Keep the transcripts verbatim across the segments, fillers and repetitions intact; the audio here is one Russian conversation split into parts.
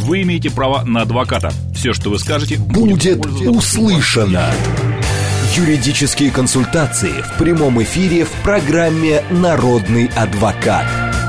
Вы имеете право на адвоката. Все, что вы скажете, будет услышано. Юридические консультации в прямом эфире в программе «Народный адвокат».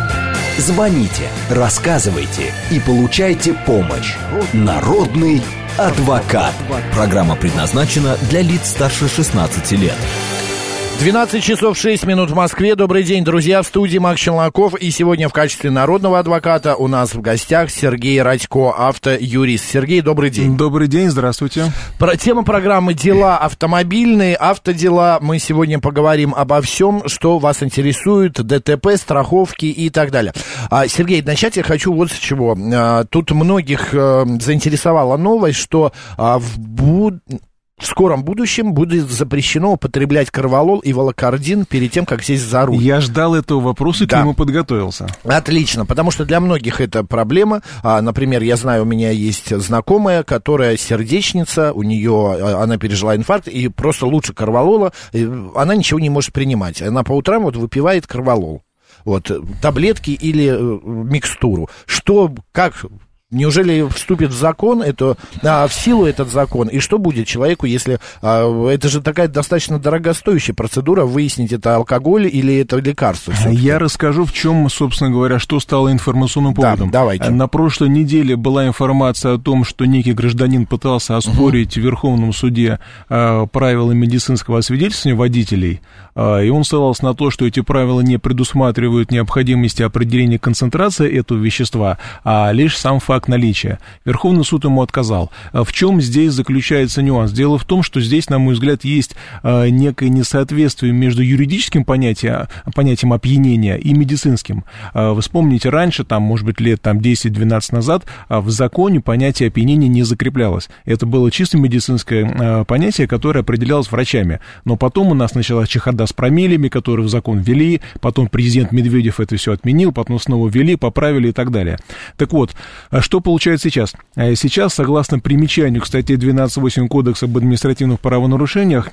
Звоните, рассказывайте и получайте помощь. «Народный адвокат». Программа предназначена для лиц старше шестнадцати лет. двенадцать часов шесть минут в Москве. Добрый день, друзья. В студии Макс Челноков. И сегодня в качестве народного адвоката у нас в гостях Сергей Радько, автоюрист. Сергей, добрый день. Добрый день, здравствуйте. Про, тема программы «Дела автомобильные», автодела. Мы сегодня поговорим обо всем, что вас интересует, ДТП, страховки и так далее. А, Сергей, начать я хочу вот с чего. А, тут многих а, заинтересовала новость, что а, в буд... В скором будущем будет запрещено употреблять корвалол и волокордин перед тем, как сесть за руль. Я ждал этого вопроса и да. к нему подготовился. Отлично, потому что для многих это проблема. А, например, я знаю, у меня есть знакомая, которая сердечница, у нее, она пережила инфаркт, и просто лучше корвалола, она ничего не может принимать. Она по утрам вот выпивает корвалол, вот, таблетки или э, микстуру. Что, как... Неужели вступит в закон, это, а, в силу этот закон? И что будет человеку, если... А, это же такая достаточно дорогостоящая процедура, выяснить, это алкоголь или это лекарство? Все-таки. Я расскажу, в чем, собственно говоря, что стало информационным поводом. Да, давайте. На прошлой неделе была информация о том, что некий гражданин пытался оспорить угу. в Верховном суде а, правила медицинского освидетельствования водителей, а, и он ссылался на то, что эти правила не предусматривают необходимости определения концентрации этого вещества, а лишь сам факт наличия. Верховный суд ему отказал. В чем здесь заключается нюанс? Дело в том, что здесь, на мой взгляд, есть э, некое несоответствие между юридическим понятием, понятием опьянения и медицинским. Э, вы вспомните, раньше, там, может быть, лет там, десять-двенадцать назад, э, в законе понятие опьянения не закреплялось. Это было чисто медицинское э, понятие, которое определялось врачами. Но потом у нас началась чехарда с промиллами, которые в закон ввели, потом президент Медведев это все отменил, потом снова ввели, поправили и так далее. Так вот, что получается сейчас? Сейчас, согласно примечанию к статье двенадцать восемь Кодекса об административных правонарушениях,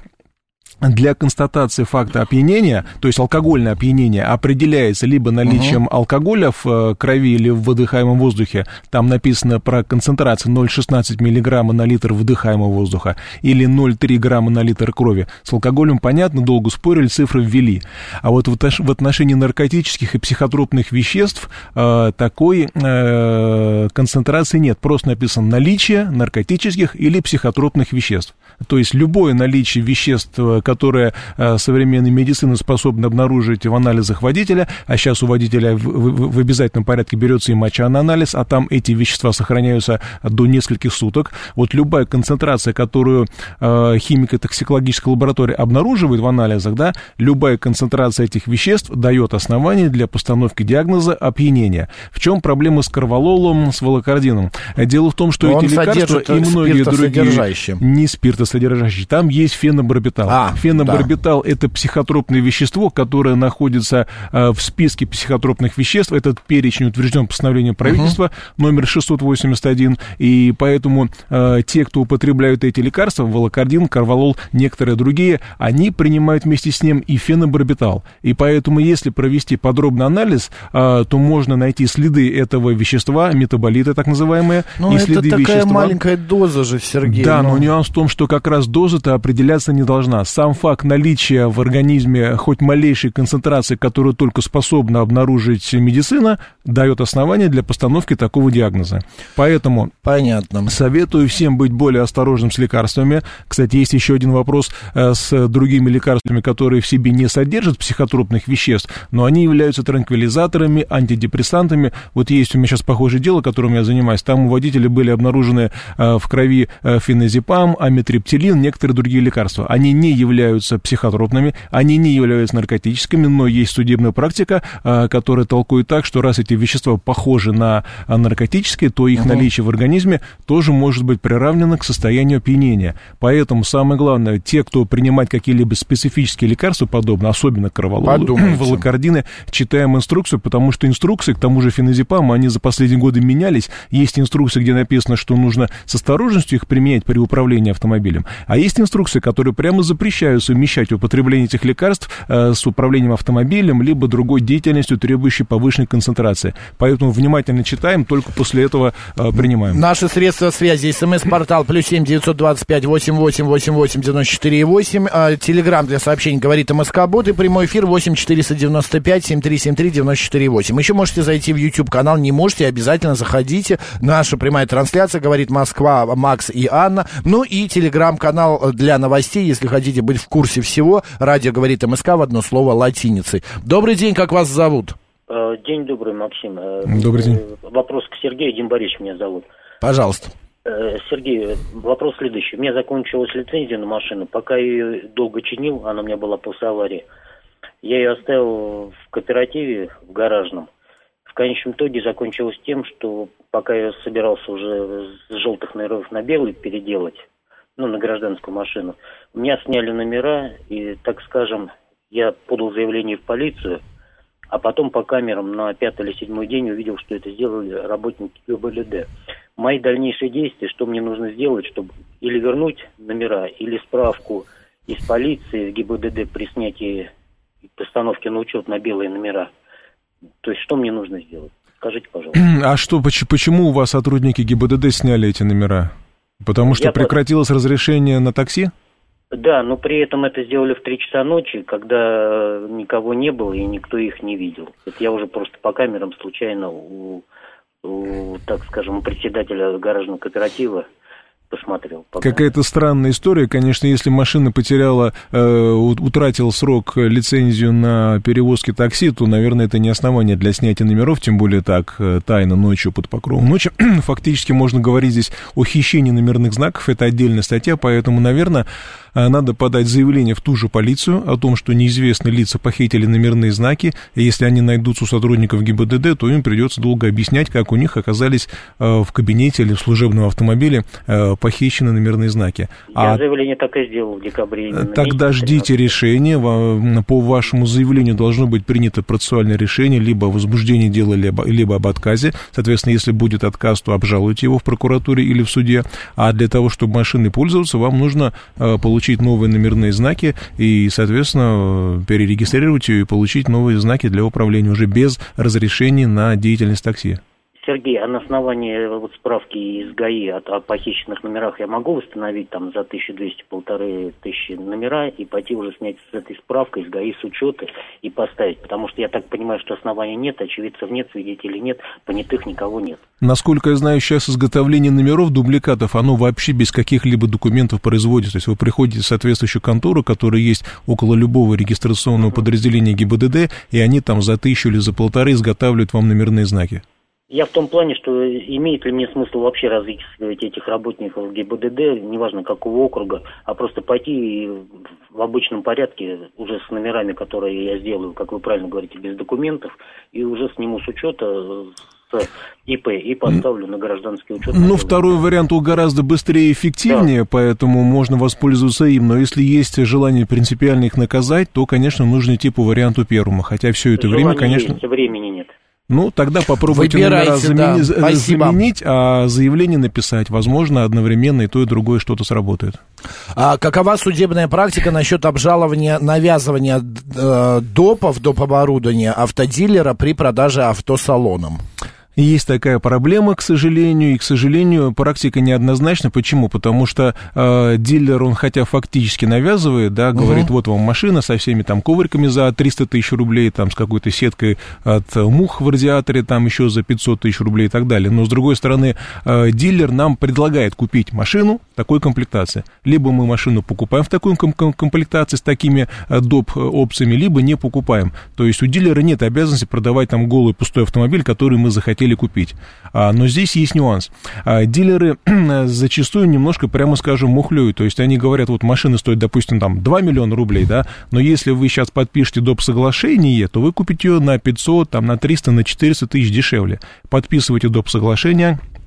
для констатации факта опьянения, то есть алкогольное опьянение, определяется либо наличием uh-huh. алкоголя в крови или в выдыхаемом воздухе, там написано про концентрацию ноль целых шестнадцать сотых миллиграмма на литр выдыхаемого воздуха, или ноль целых три грамма на литр крови. С алкоголем, понятно, долго спорили, цифры ввели. А вот в отношении наркотических и психотропных веществ э, такой э, концентрации нет. Просто написано наличие наркотических или психотропных веществ. То есть любое наличие веществ, которое э, современная медицина способна обнаружить в анализах водителя, а сейчас у водителя в, в, в обязательном порядке берется и моча-анализ, а там эти вещества сохраняются до нескольких суток. Вот любая концентрация, которую э, химико-токсикологическая лаборатория обнаруживает в анализах, да, любая концентрация этих веществ дает основание для постановки диагноза опьянения. В чем проблема с корвалолом, с волокордином? Дело в том, что Он эти лекарства и многие другие не спиртосодержащие, там есть фенобарбитал. А, Фенобарбитал да. это психотропное вещество, которое находится э, в списке психотропных веществ. Этот перечень утвержден постановлением правительства uh-huh. номер шестьсот восемьдесят один. И поэтому э, те, кто употребляют эти лекарства, волокордин, корвалол, некоторые другие, они принимают вместе с ним и фенобарбитал. И поэтому, если провести подробный анализ, э, то можно найти следы этого вещества, метаболиты так называемые. Но и это следы такая вещества. Маленькая доза же, Сергей. Да, но... но нюанс в том, что как раз доза-то определяться не должна. Сам факт наличия в организме хоть малейшей концентрации, которую только способна обнаружить медицина, дает основание для постановки такого диагноза. Поэтому Понятно. советую всем быть более осторожным с лекарствами. Кстати, есть еще один вопрос с другими лекарствами, которые в себе не содержат психотропных веществ, но они являются транквилизаторами, антидепрессантами. Вот есть у меня сейчас похожее дело, которым я занимаюсь. Там у водителя были обнаружены в крови феназепам, амитриптилин, некоторые другие лекарства. Они не являются психотропными, они не являются наркотическими, но есть судебная практика, которая толкует так, что раз эти вещества похожи на наркотические, то их угу. наличие в организме тоже может быть приравнено к состоянию опьянения. Поэтому самое главное, те, кто принимает какие-либо специфические лекарства подобные, особенно корвалол, волокордины, читаем инструкцию, потому что инструкции, к тому же феназепаму, они за последние годы менялись. Есть инструкции, где написано, что нужно с осторожностью их применять при управлении автомобилем, а есть инструкции, которые прямо запрещают запрещаю совмещать употребление этих лекарств э, с управлением автомобилем, либо другой деятельностью, требующей повышенной концентрации. Поэтому внимательно читаем, только после этого э, принимаем. Наши средства связи: смс-портал плюс семь девятьсот двадцать пять восемь восемь восемь восемь девяносто четыре восемь. Телеграмм для сообщений говорит МСК-бот, и прямой эфир восемь четыреста девяносто пять семь три семь три девяносто четыре восемь. Еще можете зайти в YouTube-канал, не можете, обязательно заходите. Наша прямая трансляция «Говорит Москва», Макс и Анна. Ну и телеграм-канал для новостей, если хотите быть в курсе всего. Радио «Говорит МСК» в одно слово латиницей. Добрый день, как вас зовут? День добрый, Максим. Добрый день. Вопрос к Сергею. Дим Борисович меня зовут. Пожалуйста. Сергей, вопрос следующий. У меня закончилась лицензия на машину. Пока я ее долго чинил, она у меня была после аварии. Я ее оставил в кооперативе, в гаражном. В конечном итоге закончилось тем, что пока я собирался уже с желтых номеров на белый переделать, ну, на гражданскую машину, у меня сняли номера, и, так скажем, я подал заявление в полицию, а потом по камерам на пятый или седьмой день увидел, что это сделали работники ГИБДД. Мои дальнейшие действия, что мне нужно сделать, чтобы или вернуть номера, или справку из полиции в ГИБДД при снятии постановки на учет на белые номера. То есть что мне нужно сделать? Скажите, пожалуйста. А что, почему у вас сотрудники ГИБДД сняли эти номера? Потому что Я прекратилось под... разрешение на такси? Да, но при этом это сделали в три часа ночи, когда никого не было и никто их не видел. Это я уже просто по камерам случайно у, у так скажем, у председателя гаражного кооператива посмотрел. Какая-то странная история, конечно, если машина потеряла, э, утратила срок лицензию на перевозки такси, то, наверное, это не основание для снятия номеров, тем более так, тайно, ночью, под покровом ночи. Фактически можно говорить здесь о хищении номерных знаков, это отдельная статья, поэтому, наверное, надо подать заявление в ту же полицию о том, что неизвестные лица похитили номерные знаки, и если они найдутся у сотрудников ГИБДД, то им придется долго объяснять, как у них оказались в кабинете или в служебном автомобиле похищены номерные знаки. Я а заявление так и сделал в декабре. Тогда ждите решения. По вашему заявлению должно быть принято процессуальное решение либо о возбуждении дела, либо, либо об отказе. Соответственно, если будет отказ, то обжалуйте его в прокуратуре или в суде. А для того, чтобы машиной пользоваться, вам нужно получить новые номерные знаки и, соответственно, перерегистрировать ее и получить новые знаки для управления уже без разрешения на деятельность такси. Сергей, а на основании вот справки из ГАИ о, о похищенных номерах я могу восстановить там за тысячу двести, полторы тысячи номера и пойти уже снять с этой справкой из ГАИ с учета и поставить? Потому что я так понимаю, что оснований нет, очевидцев нет, свидетелей нет, понятых никого нет. Насколько я знаю, сейчас изготовление номеров, дубликатов, оно вообще без каких-либо документов производится. То есть вы приходите в соответствующую контору, которая есть около любого регистрационного подразделения ГИБДД, и они там за тысячу или за полторы изготавливают вам номерные знаки. Я в том плане, что имеет ли мне смысл вообще разыскивать этих работников ГИБДД, неважно какого округа, а просто пойти и в обычном порядке, уже с номерами, которые я сделаю, как вы правильно говорите, без документов, и уже сниму с учета с ИП и поставлю на гражданский учет. Ну, второй вариант он гораздо быстрее и эффективнее, да. Поэтому можно воспользоваться им. Но если есть желание принципиально их наказать, то, конечно, нужно идти по варианту первому. Хотя все это Желание время, конечно... есть, времени нет. Ну, тогда попробуйте номера замени... да. заменить, а заявление написать. Возможно, одновременно и то, и другое что-то сработает. А какова судебная практика насчет обжалования, навязывания э, допов, доп. Оборудования автодилера при продаже автосалоном? Есть такая проблема, к сожалению, и, к сожалению, практика неоднозначна. Почему? Потому что э, дилер, он хотя фактически навязывает, да, говорит, uh-huh. вот вам машина со всеми там ковриками за триста тысяч рублей, там с какой-то сеткой от мух в радиаторе, там еще за пятьсот тысяч рублей и так далее. Но, с другой стороны, э, дилер нам предлагает купить машину такой комплектации. Либо мы машину покупаем в такой ком- комплектации с такими э, доп. Опциями, либо не покупаем. То есть у дилера нет обязанности продавать там голый пустой автомобиль, который мы захотели купить. А, но здесь есть нюанс. А, дилеры зачастую немножко, прямо скажем, мухлюют. То есть они говорят, вот машина стоит, допустим, там два миллиона рублей, да, но если вы сейчас подпишете доп. Соглашение, то вы купите ее на пятьсот, там, на триста, на четыреста тысяч дешевле. Подписывайте доп. Соглашение,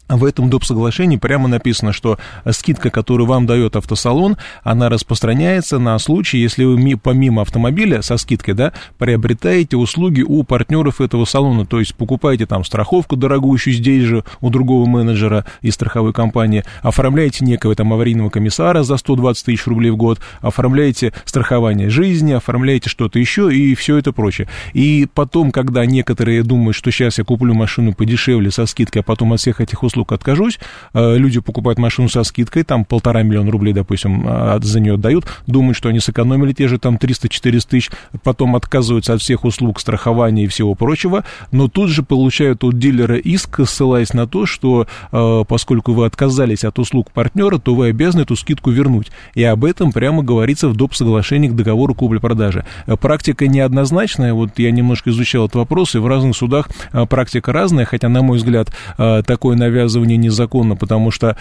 В этом доп. Соглашении прямо написано, что скидка, которую вам дает автосалон, она распространяется на случай, если вы помимо автомобиля со скидкой, да, приобретаете услуги у партнеров этого салона, то есть покупаете там страховку дорогущую здесь же у другого менеджера из страховой компании, оформляете некого там аварийного комиссара за сто двадцать тысяч рублей в год, оформляете страхование жизни, оформляете что-то еще и все это прочее. И потом, когда некоторые думают, что сейчас я куплю машину подешевле со скидкой, а потом от всех этих услуг откажусь, люди покупают машину со скидкой, там полтора миллиона рублей, допустим, за нее отдают, думают, что они сэкономили те же там триста-четыреста тысяч, потом отказываются от всех услуг страхования и всего прочего, но тут же получают от дилера иск, ссылаясь на то, что поскольку вы отказались от услуг партнера, то вы обязаны эту скидку вернуть. И об этом прямо говорится в доп. Соглашении к договору купли-продажи. Практика неоднозначная, вот я немножко изучал этот вопрос, и в разных судах практика разная, хотя, на мой взгляд, такое навязывание незаконно, потому что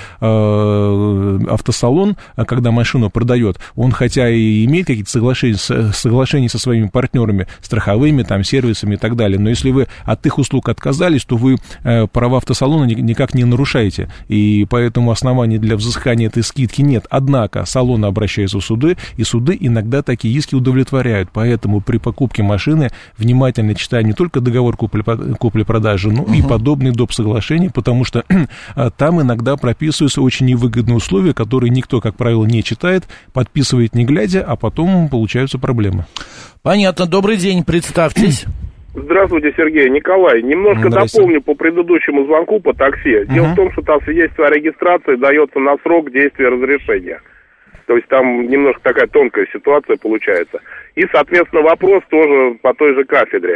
э, автосалон, когда машину продает, он хотя и имеет какие-то соглашения, соглашения со своими партнерами, страховыми, там, сервисами и так далее, но если вы от их услуг отказались, то вы э, права автосалона никак не нарушаете, и поэтому оснований для взыскания этой скидки нет. Однако салоны обращаются в суды, и суды иногда такие иски удовлетворяют, поэтому при покупке машины внимательно читая не только договор купли-продажи, но uh-huh. и подобные доп. Соглашения, потому что там иногда прописываются очень невыгодные условия, которые никто, как правило, не читает, подписывает не глядя, а потом получаются проблемы. Понятно. Добрый день, представьтесь. Здравствуйте, Сергей. Николай, немножко дополню по предыдущему звонку по такси. Дело uh-huh. в том, что там свидетельство о регистрации дается на срок действия разрешения. То есть там немножко такая тонкая ситуация получается. И, соответственно, вопрос тоже по той же кафедре.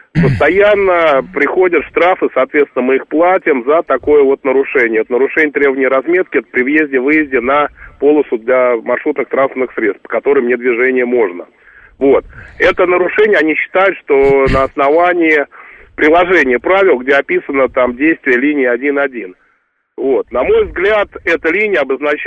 Постоянно приходят штрафы, соответственно, мы их платим за такое вот нарушение. Это нарушение требований разметки при въезде-выезде на полосу для маршрутных транспортных средств, по которым мне движение можно. Вот. Это нарушение, они считают, что на основании приложения правил, где описано там действие линии один один. Вот. На мой взгляд, эта линия,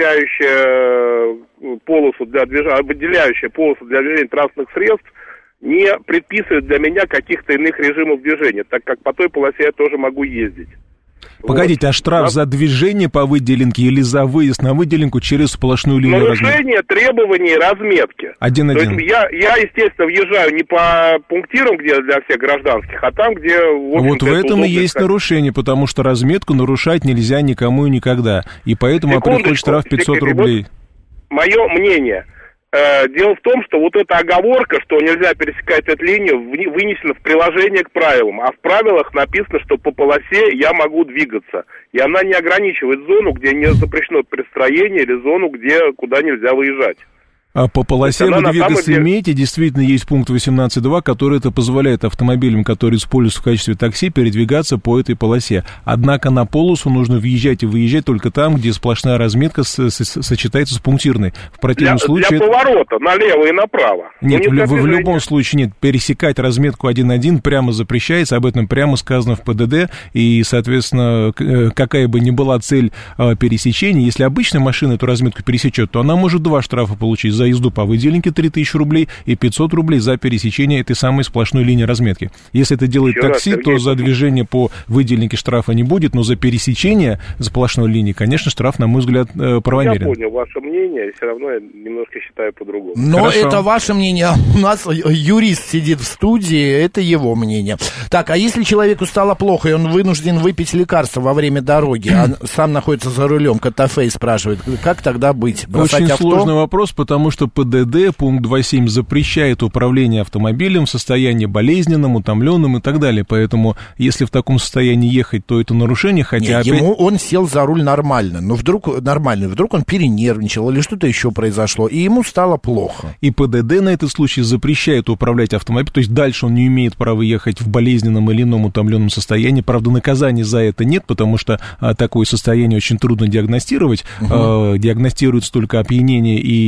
обозначающая полосу для движения, определяющая полосу для движения транспортных средств, не предписывает для меня каких-то иных режимов движения, так как по той полосе я тоже могу ездить. Погодите, вот. А штраф да? за движение по выделенке или за выезд на выделенку через сплошную линию разметки? Нарушение требований разметки. Один-один. То есть я, я, естественно, въезжаю не по пунктирам, где для всех гражданских, а там, где... В вот в этом и есть сказать. нарушение, потому что разметку нарушать нельзя никому и никогда. И поэтому приходит штраф пятьсот рублей. Вот мое мнение... Дело в том, что вот эта оговорка, что нельзя пересекать эту линию, вынесена в приложение к правилам, а в правилах написано, что по полосе я могу двигаться, и она не ограничивает зону, где не запрещено пристроение, или зону, где, куда нельзя выезжать. А по полосе вы двигаться деле... имеете, действительно есть пункт восемнадцать точка два, который это позволяет автомобилям, которые используются в качестве такси, передвигаться по этой полосе. Однако на полосу нужно въезжать и выезжать только там, где сплошная разметка с, с, сочетается с пунктирной. В противном для, случае... Для поворота налево и направо. Нет, не в, в любом случае нет. Пересекать разметку один один прямо запрещается, об этом прямо сказано в ПДД, и, соответственно, какая бы ни была цель пересечения, если обычная машина эту разметку пересечет, то она может два штрафа получить: за езду по выделенке три тысячи рублей и пятьсот рублей за пересечение этой самой сплошной линии разметки. Если это делает Еще такси, раз, то за движение по выделенке штрафа не будет, но за пересечение сплошной линии, конечно, штраф, на мой взгляд, правомерен. Я понял ваше мнение, все равно я немножко считаю по-другому. Но Хорошо. Это ваше мнение. У нас юрист сидит в студии, это его мнение. Так, а если человеку стало плохо, и он вынужден выпить лекарство во время дороги, а сам находится за рулем, Котофей спрашивает, как тогда быть? Бросать Очень авто? сложный вопрос, потому что ПДД, пункт два семь, запрещает управление автомобилем в состоянии болезненном, утомленном и так далее. Поэтому, если в таком состоянии ехать, то это нарушение, хотя... Нет, опять... ему он сел за руль нормально, но вдруг нормально, вдруг он перенервничал или что-то еще произошло, и ему стало плохо. И ПДД на этот случай запрещает управлять автомобилем, то есть дальше он не имеет права ехать в болезненном или ином утомленном состоянии. Правда, наказаний за это нет, потому что а, такое состояние очень трудно диагностировать. Угу. А, диагностируется только опьянение и только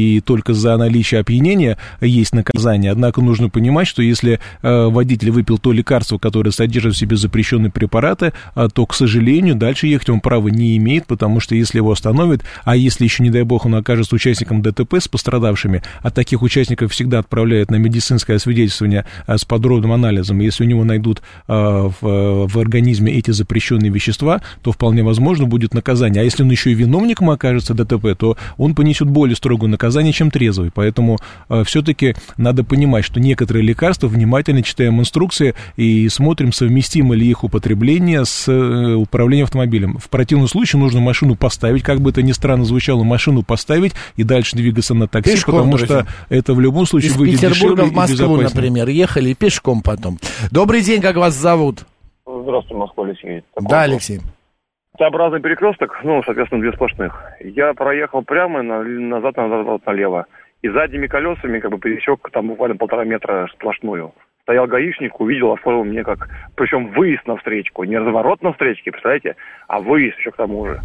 только за наличие опьянения есть наказание, однако нужно понимать, что если э, водитель выпил то лекарство, которое содержит в себе запрещенные препараты, э, то, к сожалению, дальше ехать он права не имеет, потому что если его остановят, а если еще, не дай бог, он окажется участником ДТП с пострадавшими, а таких участников всегда отправляют на медицинское освидетельствование э, с подробным анализом, если у него найдут э, в, в организме эти запрещенные вещества, то вполне возможно будет наказание. А если он еще и виновником окажется ДТП, то он понесет более строгое наказание, чем трезвый. Поэтому э, все-таки надо понимать, что некоторые лекарства, внимательно читаем инструкции и смотрим, совместимо ли их употребление с э, управлением автомобилем. В противном случае нужно машину поставить, как бы это ни странно звучало, машину поставить и дальше двигаться на такси, пешком, потому друзья. Что это в любом случае из выйдет Петербурга дешевле в Москву, и безопаснее. Например, ехали пешком потом. Добрый день, как вас зовут? Здравствуйте, Москва, Алексей. Да, Алексей. Т-образный перекресток, ну, соответственно, две сплошных. Я проехал прямо, на, назад, назад, налево. И задними колесами, как бы, пересек там буквально полтора метра сплошную. Стоял гаишник, увидел, оформил мне как... Причем выезд на встречку. Не разворот на встречке, представляете, а выезд еще к тому же.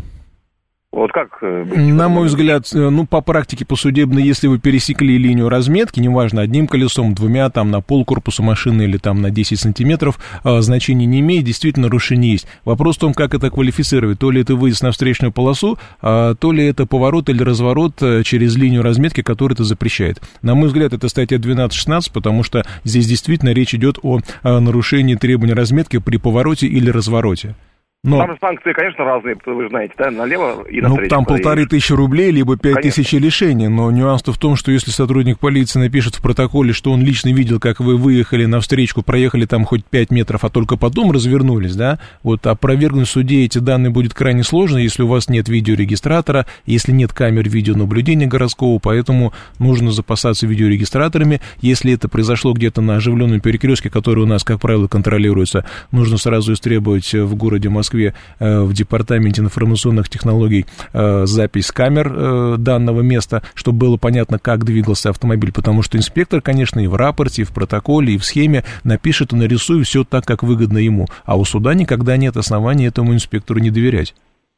Вот как... На мой взгляд, ну, по практике, по судебной, если вы пересекли линию разметки, неважно, одним колесом, двумя, там, на полкорпуса машины или там на десять сантиметров, э, значения не имеет, действительно, нарушение есть. Вопрос в том, как это квалифицировать. То ли это выезд на встречную полосу, э, то ли это поворот или разворот э, через линию разметки, который это запрещает. На мой взгляд, это статья двенадцать шестнадцать, потому что здесь действительно речь идет о, о нарушении требований разметки при повороте или развороте. Но... Там санкции, конечно, разные, вы знаете, да, налево и на Ну, встречку. там полторы тысячи рублей, либо пять тысяч лишения, но нюанс-то в том, что если сотрудник полиции напишет в протоколе, что он лично видел, как вы выехали на встречку, проехали там хоть пять метров, а только потом развернулись, да, вот опровергнуть в суде эти данные будет крайне сложно, если у вас нет видеорегистратора, если нет камер видеонаблюдения городского, поэтому нужно запасаться видеорегистраторами. Если это произошло где-то на оживленном перекрестке, который у нас, как правило, контролируется, нужно сразу истребовать в городе Москве в департаменте информационных технологий запись камер данного места, чтобы было понятно, как двигался автомобиль, потому что инспектор, конечно, и в рапорте, и в протоколе, и в схеме напишет и нарисует все так, как выгодно ему, а у суда никогда нет оснований этому инспектору не доверять.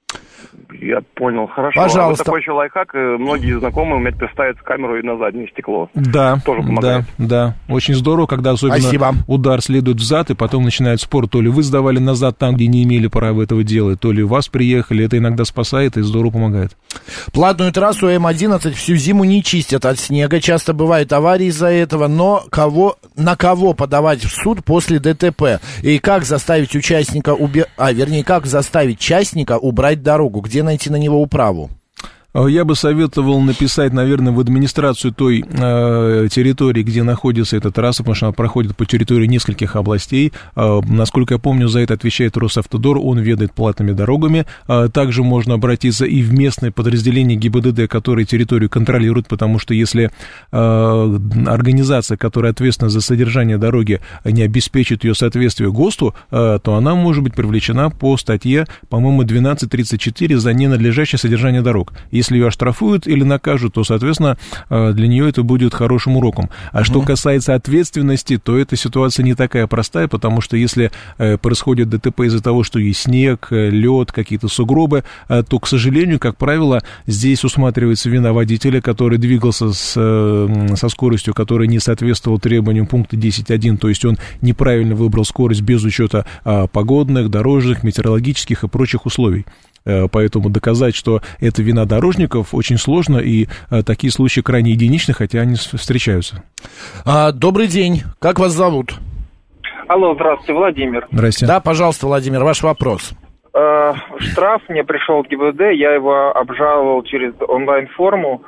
Я понял, хорошо. Пожалуйста. А такой еще лайфхак, многие знакомые умеют представить камеру и на заднее стекло. Да, тоже помогает. Да, да. Очень здорово, когда особенно Спасибо. Удар следует взад, и потом начинает спор, то ли вы сдавали назад там, где не имели права этого делать, то ли вас приехали. Это иногда спасает и здорово помогает. Платную трассу Эм одиннадцать всю зиму не чистят от снега. Часто бывают аварии из-за этого, но кого, на кого подавать в суд после ДТП? И как заставить участника уби... А, вернее, как заставить частника убрать дорогу? Где найти на него управу? Я бы советовал написать, наверное, в администрацию той э, территории, где находится эта трасса, потому что она проходит по территории нескольких областей. Э, насколько я помню, за это отвечает Росавтодор, он ведает платными дорогами. Э, также можно обратиться и в местное подразделение ГИБДД, которое территорию контролирует, потому что если э, организация, которая ответственна за содержание дороги, не обеспечит ее соответствие ГОСТу, э, то она может быть привлечена по статье, по-моему, двенадцать тридцать четыре за ненадлежащее содержание дорог. Если ее оштрафуют или накажут, то, соответственно, для нее это будет хорошим уроком. А что касается ответственности, то эта ситуация не такая простая, потому что если происходит ДТП из-за того, что есть снег, лед, какие-то сугробы, то, к сожалению, как правило, здесь усматривается вина водителя, который двигался с, со скоростью, которая не соответствовала требованиям пункта десять точка один, то есть он неправильно выбрал скорость без учета погодных, дорожных, метеорологических и прочих условий. Поэтому доказать, что это вина дорожников, очень сложно, и а, такие случаи крайне единичны, хотя они встречаются. А, добрый день, как вас зовут? Алло, здравствуйте, Владимир. Здрасте. Да, пожалуйста, Владимир, ваш вопрос. Э, штраф мне пришел от ГИБДД, я его обжаловал через онлайн-форму,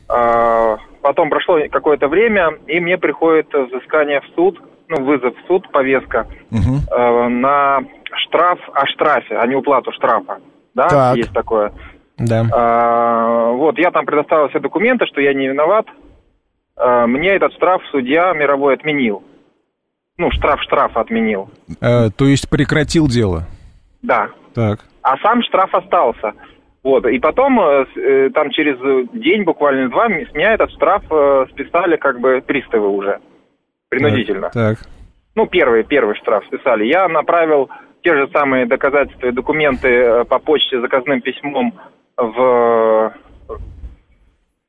э, потом прошло какое-то время, и мне приходит взыскание в суд, ну, вызов в суд, повестка, угу. э, на штраф, о штрафе, а не уплату штрафа. Да, так. Есть такое. Да. А, вот, я там предоставил все документы, что я не виноват. А, мне этот штраф судья мировой отменил. Ну, штраф штраф отменил. А, то есть прекратил дело? Да. Так. А сам штраф остался. Вот, и потом, э, там через день, буквально два, с меня этот штраф э, списали как бы приставы уже. Принудительно. Так. так. Ну, первый, первый штраф списали. Я направил те же самые доказательства и документы по почте заказным письмом в,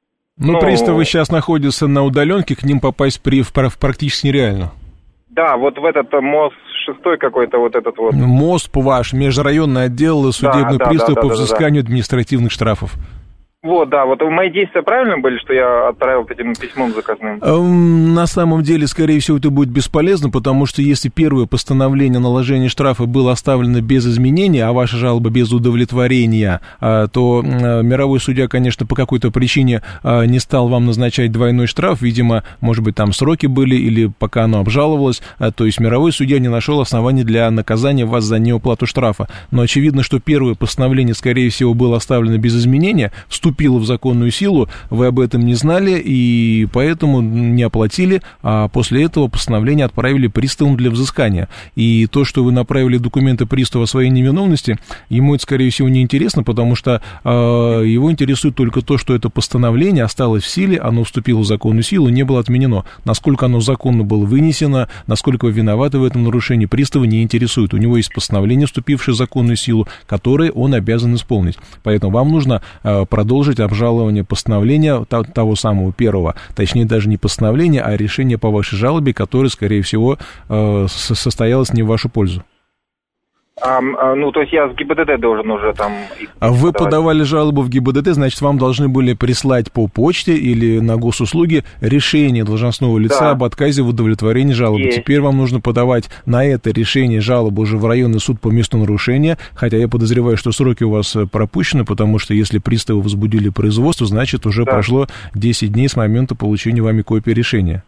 Ну, ну, приставы сейчас находятся на удаленке, к ним попасть при, в, в, практически нереально. Да, вот в этот мост шестой какой-то вот этот вот. Мост, ваш межрайонный отдел судебный да, пристав да, да, по да, взысканию да, да. административных штрафов. Вот, да, вот мои действия правильно были, что я отправил этим письмом заказным? На самом деле, скорее всего, это будет бесполезно, потому что если первое постановление о наложении штрафа было оставлено без изменения, а ваша жалоба без удовлетворения, то мировой судья, конечно, по какой-то причине не стал вам назначать двойной штраф, видимо, может быть, там сроки были, или пока оно обжаловалось, то есть мировой судья не нашел оснований для наказания вас за неуплату штрафа. Но очевидно, что первое постановление, скорее всего, было оставлено без изменения, вступило в законную силу, вы об этом не знали, и поэтому не оплатили, а после этого постановление отправили приставам для взыскания. И то, что вы направили документы приставу о своей невиновности, ему это, скорее всего, не интересно, потому что э, его интересует только то, что это постановление осталось в силе, оно вступило в законную силу, не было отменено. Насколько оно законно было вынесено, насколько вы виноваты в этом нарушении, пристава не интересует. У него есть постановление, вступившее в законную силу, которое он обязан исполнить. Поэтому вам нужно э, продолжить обжалование постановления того самого первого, точнее даже не постановления, а решение по вашей жалобе, которое, скорее всего, состоялось не в вашу пользу. А, ну, то есть я в ГИБДД должен уже там... Вы подавать. подавали жалобу в ГИБДД, значит, вам должны были прислать по почте или на госуслуги решение должностного лица да. об отказе в удовлетворении жалобы. Есть. Теперь вам нужно подавать на это решение жалобу уже в районный суд по месту нарушения, хотя я подозреваю, что сроки у вас пропущены, потому что если приставы возбудили производство, значит, уже да. прошло десять дней с момента получения вами копии решения.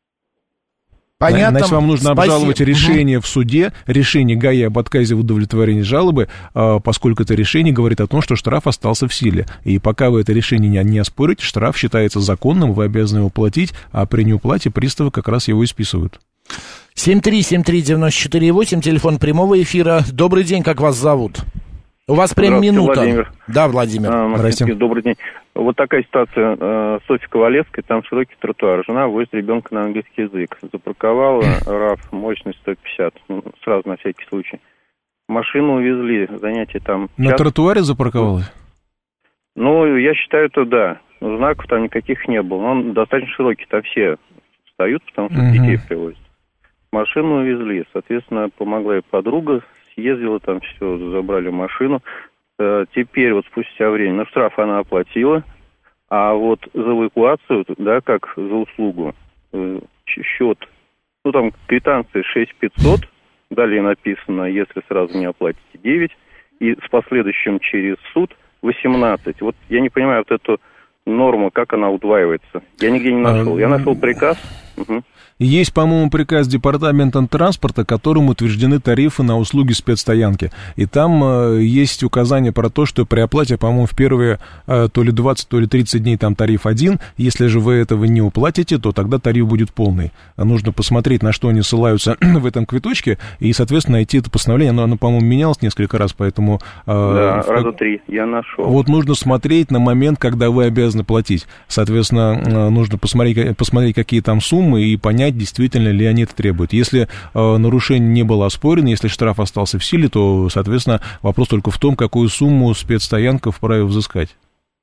Понятно. Значит, вам нужно Спасибо. обжаловать решение в суде, решение ГАИ об отказе в удовлетворении жалобы, поскольку это решение говорит о том, что штраф остался в силе. И пока вы это решение не, не оспорите, штраф считается законным, вы обязаны его платить, а при неуплате приставы как раз его и списывают. семь три семь три девять четыре восемь, телефон прямого эфира. Добрый день, как вас зовут? У вас прям минута. Владимир. Да, Владимир. А, Здравствуйте. Добрый день. Вот такая ситуация. Э, Софья Ковалевская, там широкий тротуар. Жена возит ребенка на английский язык. Запарковала РАФ, мощность сто пятьдесят. Ну, сразу на всякий случай. Машину увезли, занятие там... На час. Тротуаре запарковалась? Ну, я считаю, что да. Знаков там никаких не было. Он достаточно широкий, там все встают, потому что uh-huh. детей привозят. Машину увезли. Соответственно, помогла и подруга. Съездила там, все, забрали машину. Теперь вот спустя время, ну, штраф она оплатила, а вот за эвакуацию, да, как за услугу, счет, ну, там квитанции шесть тысяч пятьсот, далее написано, если сразу не оплатите, девять, и с последующим через суд восемнадцать. Вот я не понимаю вот эту норму, как она удваивается. Я нигде не нашел. Я нашел приказ. Угу. Есть, по-моему, приказ Департамента транспорта, которым утверждены тарифы на услуги спецстоянки. И там э, есть указание про то, что при оплате, по-моему, в первые э, то ли двадцать, то ли тридцать дней там тариф один. Если же вы этого не уплатите, то тогда тариф будет полный. Нужно посмотреть, на что они ссылаются в этом квиточке, и, соответственно, найти это постановление. Оно, оно по-моему, менялось несколько раз, поэтому... Э, да, в... раза три я нашел. Вот нужно смотреть на момент, когда вы обязаны платить. Соответственно, э, нужно посмотреть, посмотреть, какие там суммы, и понять, действительно ли они это требуют. Если э, нарушение не было оспорено, если штраф остался в силе, то, соответственно, вопрос только в том, какую сумму спецстоянка вправе взыскать.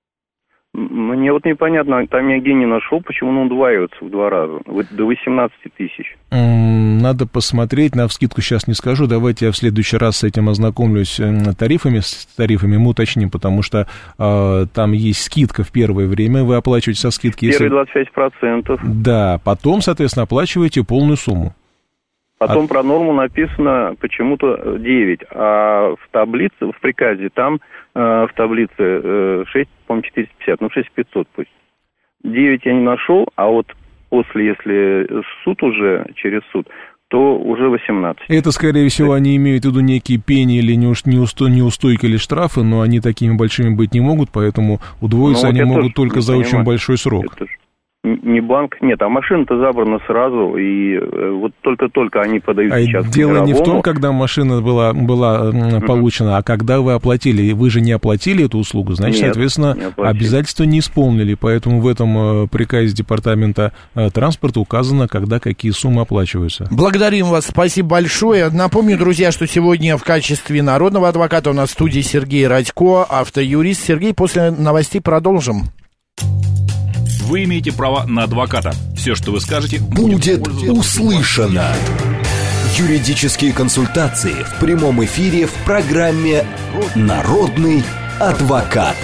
Мне вот непонятно, там я нигде не нашел, почему он удваивается в два раза, до восемнадцати тысяч. Надо посмотреть, навскидку сейчас не скажу, давайте я в следующий раз с этим ознакомлюсь тарифами, с тарифами мы уточним, потому что э, там есть скидка в первое время, вы оплачиваете со скидки. Первые двадцать пять процентов. Да, потом, соответственно, оплачиваете полную сумму. Потом а... про норму написано почему-то девять, а в таблице, в приказе, там э, в таблице э, шесть, по-моему, четыреста пятьдесят, ну шесть тысяч пятьсот пусть. девять я не нашел, а вот после, если суд уже, через суд, то уже восемнадцать. Это, скорее всего, они имеют в виду некие пени или неустойки или штрафы, но они такими большими быть не могут, поэтому удвоиться ну, вот они могут только за понимаю. Очень большой срок. Это не банк, нет, а машина-то забрана сразу, и вот только-только они подают а сейчас дело мировому. Не в том, когда машина была, была uh-huh. получена, а когда вы оплатили. Вы же не оплатили эту услугу, значит, нет, соответственно, не обязательства не исполнили, поэтому в этом приказе Департамента транспорта указано, когда какие суммы оплачиваются. Благодарим вас, спасибо большое. Напомню, друзья, что сегодня в качестве народного адвоката у нас в студии Сергей Радько, автоюрист. Сергей, после новостей продолжим. Вы имеете право на адвоката. Все, что вы скажете, будет услышано. Юридические консультации в прямом эфире в программе «Народный адвокат».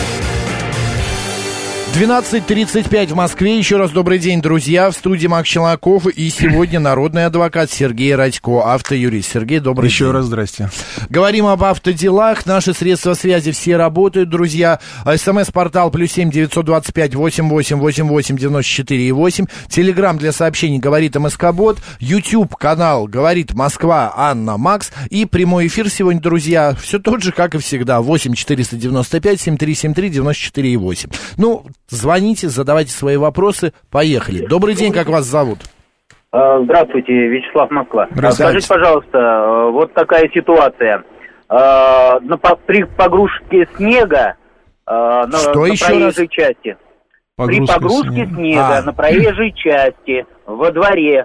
двенадцать тридцать пять в Москве. Еще раз добрый день, друзья. В студии Макс Челноков. И сегодня народный адвокат Сергей Радько, автоюрист. Сергей, добрый Еще день. Еще раз здрасте. Говорим об автоделах. Наши средства связи все работают, друзья. СМС-портал плюс семь девятьсот двадцать пять восемь восемь восемь восемь девяносто четыре восемь. Телеграм для сообщений «Говорит МСК-бот». Ютуб канал «Говорит Москва» Анна Макс. И прямой эфир сегодня, друзья, все тот же, как и всегда. восемь четыреста девяносто пять семь три семь три девяносто четыре восемь. Ну, звоните, задавайте свои вопросы. Поехали. Добрый день, как вас зовут? Здравствуйте, Вячеслав, Москва. Здравствуйте. Скажите, пожалуйста, вот такая ситуация. При погрузке снега на, Что на еще проезжей раз? части, Погрузка при погрузке снега, снега а. на проезжей части во дворе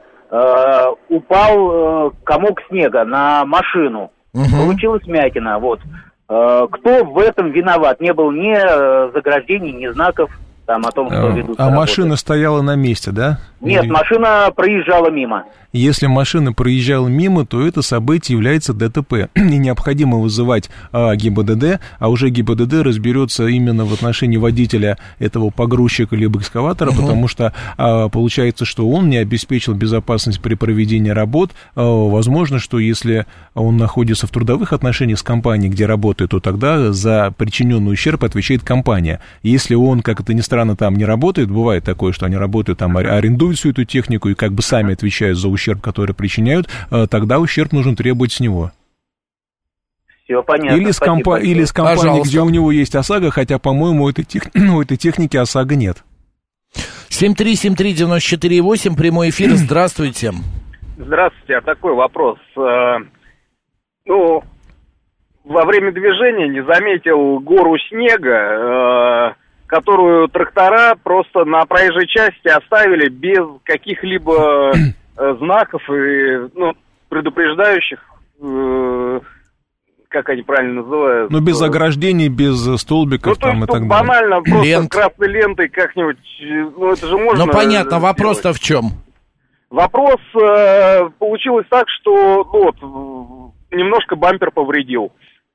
упал комок снега на машину. Угу. Получилась вмятина. Вот. Кто в этом виноват? Не было ни заграждений, ни знаков там о том, что ведут. А машина стояла на месте, да? Нет, Или... машина проезжала мимо. Если машина проезжала мимо, то это событие является ДТП. И необходимо вызывать а, ГИБДД, а уже ГИБДД разберется именно в отношении водителя этого погрузчика либо экскаватора, угу. потому что а, получается, что он не обеспечил безопасность при проведении работ. А, возможно, что если он находится в трудовых отношениях с компанией, где работает, то тогда за причиненный ущерб отвечает компания. Если он, как это ни странно, там не работает, бывает такое, что они работают, там арендуют всю эту технику и как бы сами отвечают за ущерб, который причиняют, тогда ущерб нужно требовать с него. Все понятно. Или с, компа- или с компанией, Пожалуйста. Где у него есть ОСАГО, хотя, по-моему, у этой, тех... у этой техники ОСАГО нет. семь три семь три девяносто четыре восемь, прямой эфир, здравствуйте. Здравствуйте, а такой вопрос. Ну, во время движения не заметил гору снега, которую трактора просто на проезжей части оставили без каких-либо знаков и, ну, предупреждающих, э, как они правильно называют. Ну, без ограждений, без столбиков, ну, там, есть, и так ну, далее. банально, просто Лент. красной лентой как-нибудь, ну, это же можно... Ну, понятно, сделать. вопрос-то в чем? Вопрос, э, получилось так, что, ну, вот, немножко бампер повредил.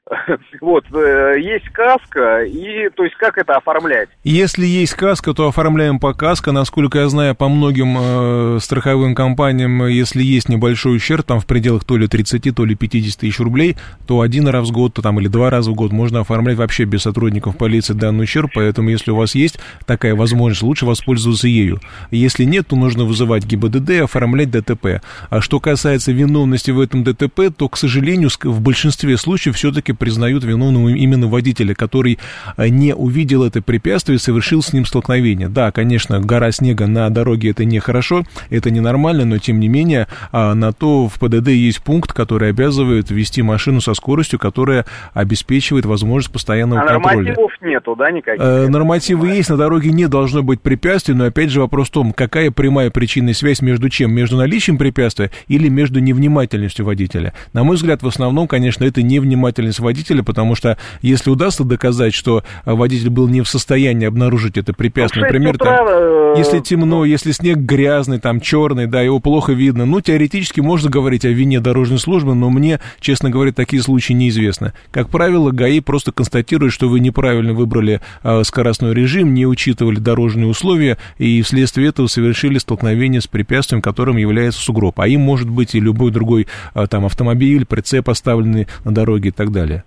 Вот, э, есть каска, и, то есть, как это оформлять? Если есть каска, то оформляем по каско. Насколько я знаю, по многим э, страховым компаниям, если есть небольшой ущерб, там в пределах то ли тридцать, то ли пятьдесят тысяч рублей, то один раз в год, то, там, или два раза в год можно оформлять вообще без сотрудников полиции данный ущерб, поэтому, если у вас есть такая возможность, лучше воспользоваться ею. Если нет, то нужно вызывать ГИБДД и оформлять ДТП. А что касается виновности в этом ДТП, то, к сожалению, в большинстве случаев все-таки признают виновным именно водителя, который не увидел это препятствие и совершил с ним столкновение. Да, конечно, гора снега на дороге — это нехорошо, это ненормально, но, тем не менее, на то в ПДД есть пункт, который обязывает вести машину со скоростью, которая обеспечивает возможность постоянного а контроля. А нормативов нету, да, никаких? Э, нормативы есть, на дороге не должно быть препятствий, но, опять же, вопрос в том, какая прямая причинная связь между чем? Между наличием препятствия или между невнимательностью водителя? На мой взгляд, в основном, конечно, это невнимательность водителя, потому что если удастся доказать, что водитель был не в состоянии обнаружить это препятствие, например, там, если темно, если снег грязный, там, черный, да, его плохо видно, ну, теоретически можно говорить о вине дорожной службы, но мне, честно говоря, такие случаи неизвестны. Как правило, ГАИ просто констатирует, что вы неправильно выбрали э, скоростной режим, не учитывали дорожные условия, и вследствие этого совершили столкновение с препятствием, которым является сугроб. А им может быть и любой другой э, там, автомобиль, прицеп, оставленный на дороге и так далее.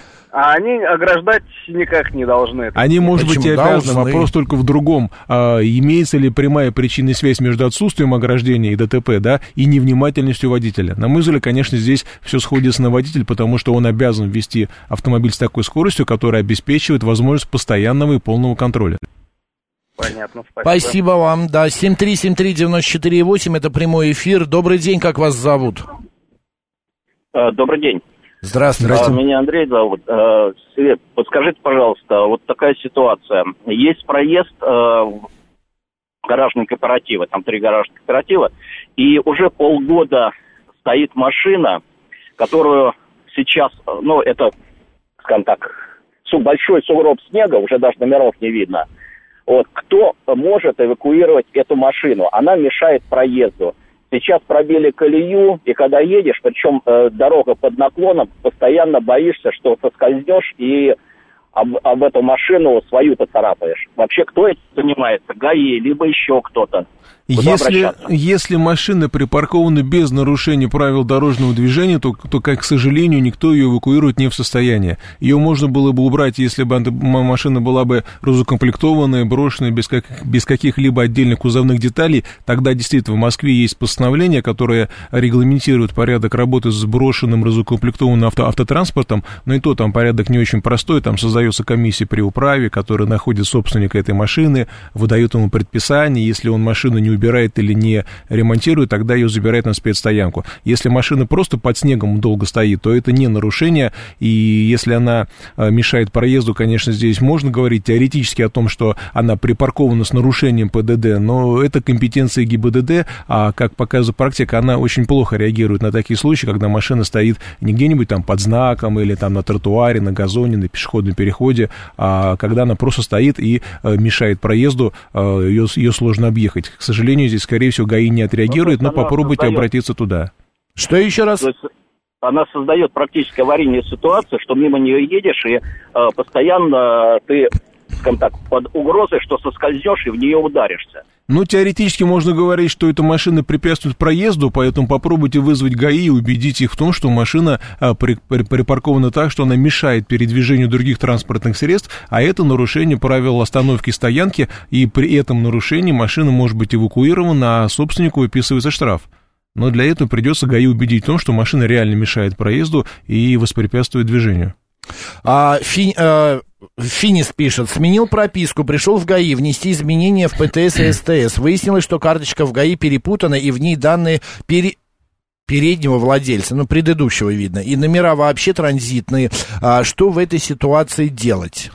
А они ограждать никак не должны. Они, может Почему? быть, и обязаны. Должны. Вопрос только в другом. А, имеется ли прямая причинная связь между отсутствием ограждения и ДТП, да, и невнимательностью водителя? На мой взгляд, конечно, здесь все сходится на водителя, потому что он обязан вести автомобиль с такой скоростью, которая обеспечивает возможность постоянного и полного контроля. Понятно, спасибо. Спасибо вам, да, семь три семь три девяносто четыре восемь, это прямой эфир. Добрый день, как вас зовут? Добрый день. Здравствуйте. А, меня Андрей зовут. А, Свет, подскажите, пожалуйста, вот такая ситуация. Есть проезд а, в гаражные кооперативы, там три гаражных кооператива, и уже полгода стоит машина, которую сейчас, ну, это, скажем так, большой сугроб снега, уже даже номеров не видно. Вот, кто может эвакуировать эту машину? Она мешает проезду. Сейчас пробили колею, и когда едешь, причем э, дорога под наклоном, постоянно боишься, что соскользнешь и об, об эту машину свою поцарапаешь. Вообще, кто этим занимается? ГАИ, либо еще кто-то. Если, если машина припаркована без нарушения правил дорожного движения, то, то, как, к сожалению, никто ее эвакуировать не в состоянии. Ее можно было бы убрать, если бы машина была бы разукомплектованная, брошенная, без, как, без каких-либо отдельных кузовных деталей. Тогда действительно в Москве есть постановление, которое регламентирует порядок работы с брошенным, разукомплектованным авто, автотранспортом, но и то там порядок не очень простой. Там создается комиссия при управе, которая находит собственника этой машины, выдает ему предписание. Если он машину не убирает или не ремонтирует, тогда ее забирает на спецстоянку. Если машина просто под снегом долго стоит, то это не нарушение, и если она мешает проезду, конечно, здесь можно говорить теоретически о том, что она припаркована с нарушением ПДД, но это компетенция ГИБДД, а, как показывает практика, она очень плохо реагирует на такие случаи, когда машина стоит не где-нибудь там под знаком или там на тротуаре, на газоне, на пешеходном переходе, а когда она просто стоит и мешает проезду, ее, ее сложно объехать. К сожалению, К сожалению, здесь, скорее всего, ГАИ не отреагирует, но попробуйте создает... обратиться туда. Что еще раз? То есть она создает практически аварийную ситуацию, что мимо нее едешь, и э, постоянно ты, скажем так, под угрозой, что соскользнешь и в нее ударишься. Ну, теоретически можно говорить, что эта машина препятствует проезду, поэтому попробуйте вызвать ГАИ и убедить их в том, что машина а, при, при, припаркована так, что она мешает передвижению других транспортных средств, а это нарушение правил остановки и стоянки, и при этом нарушении машина может быть эвакуирована, а собственнику выписывается штраф. Но для этого придется ГАИ убедить в том, что машина реально мешает проезду и воспрепятствует движению. А, фи, а, Финис пишет: сменил прописку, пришел в ГАИ внести изменения в ПТС и СТС. Выяснилось, что карточка в ГАИ перепутана, и в ней данные пере... переднего владельца, ну, предыдущего видно, и номера вообще транзитные. А что в этой ситуации делать?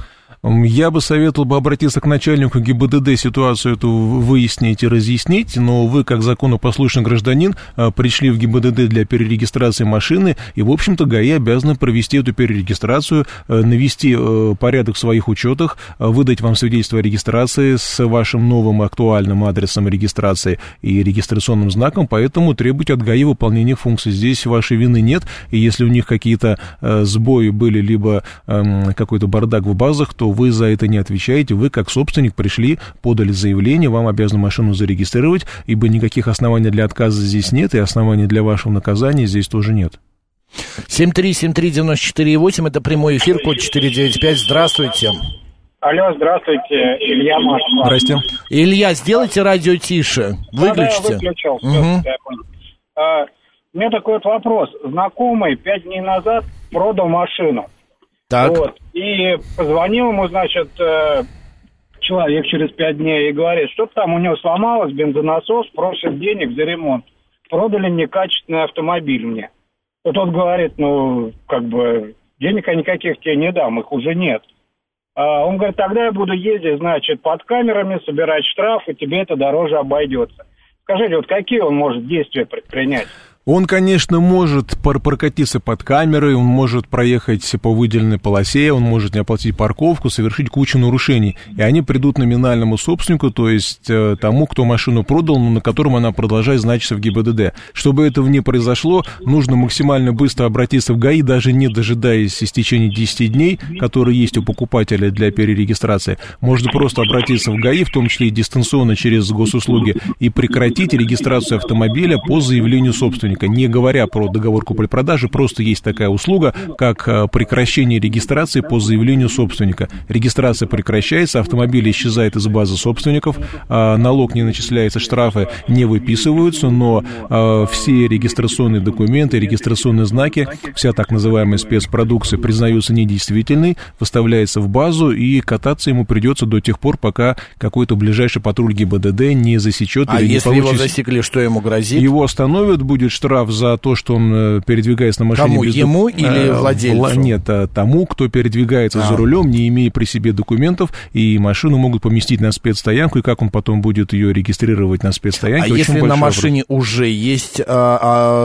Я бы советовал бы обратиться к начальнику ГИБДД, ситуацию эту выяснить и разъяснить, но вы, как законопослушный гражданин, пришли в ГИБДД для перерегистрации машины, и, в общем-то, ГАИ обязаны провести эту перерегистрацию, навести порядок в своих учетах, выдать вам свидетельство о регистрации с вашим новым актуальным адресом регистрации и регистрационным знаком, поэтому требуйте от ГАИ выполнения функций. Здесь вашей вины нет, и если у них какие-то сбои были, либо какой-то бардак в базах, то вы за это не отвечаете, вы как собственник пришли, подали заявление, вам обязаны машину зарегистрировать, ибо никаких оснований для отказа здесь нет, и оснований для вашего наказания здесь тоже нет. семь три семь три девять четыре восемь, это прямой эфир, код четыреста девяносто пять, здравствуйте. Алло, здравствуйте, Илья, Москва. Здрасте. Илья, сделайте радио тише, выключите. Да, да, я выключил, угу. Все, я понял. А, у меня такой вот вопрос. Знакомый пять дней назад продал машину. Так. Вот. И позвонил ему, значит, человек через пять дней и говорит, что там у него сломалось, бензонасос, просит денег за ремонт. Продали некачественный автомобиль мне. И тот говорит, ну, как бы, денег я никаких тебе не дам, их уже нет. А он говорит, тогда я буду ездить, значит, под камерами, собирать штраф, и тебе это дороже обойдется. Скажите, вот какие он может действия предпринять? Он, конечно, может прокатиться под камерой, он может проехать по выделенной полосе, он может не оплатить парковку, совершить кучу нарушений. И они придут номинальному собственнику, то есть тому, кто машину продал, но на котором она продолжает значиться в ГИБДД. Чтобы этого не произошло, нужно максимально быстро обратиться в ГАИ, даже не дожидаясь истечения десяти дней, которые есть у покупателя для перерегистрации. Можно просто обратиться в ГАИ, в том числе и дистанционно через госуслуги, и прекратить регистрацию автомобиля по заявлению собственника. Не говоря про договор купли-продажи, просто есть такая услуга, как прекращение регистрации по заявлению собственника. Регистрация прекращается, автомобиль исчезает из базы собственников, налог не начисляется, штрафы не выписываются, но все регистрационные документы, регистрационные знаки, вся так называемая спецпродукция признаются недействительной, выставляется в базу, и кататься ему придется до тех пор, пока какой-то ближайший патруль ГИБДД не засечет. А или если не получит... его засекли, что ему грозит? Его остановят, будет штраф за то, что он передвигается на машине... Кому? Без... Ему или владельцу? Нет, тому, кто передвигается а. за рулем, не имея при себе документов, и машину могут поместить на спецстоянку, и как он потом будет ее регистрировать на спецстоянке. А если на машине вопрос. уже есть а,